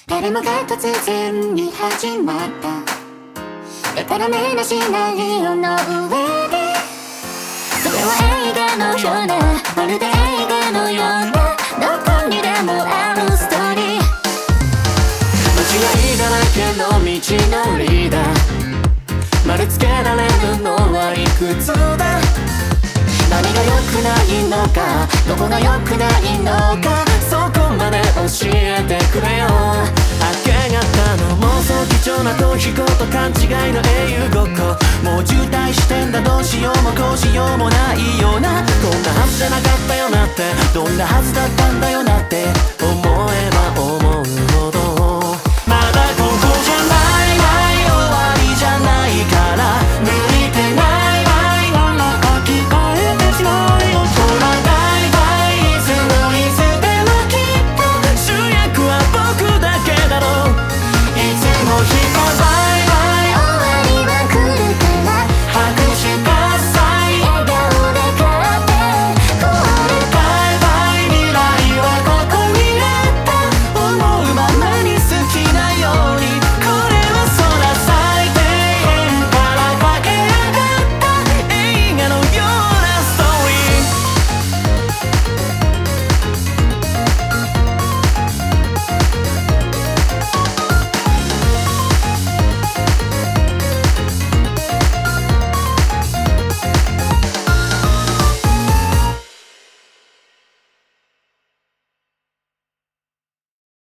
誰もが突然に始まったでたらめなシナリオの上で、それは映画のような、まるで映画のような、どこにでもあるストーリー。間違いだらけの道のりだ、丸つけられるのはいくつだ。何が良くないのか、どこが良くないのか、そこまで教えてくれよ。明け方の妄想、貴重な逃避行と勘違いの英雄ごっこ。もう渋滞してんだ、どうしようもこうしようもないような。こんなはずじゃなかったよなって、どんなはずだったんだよなって思え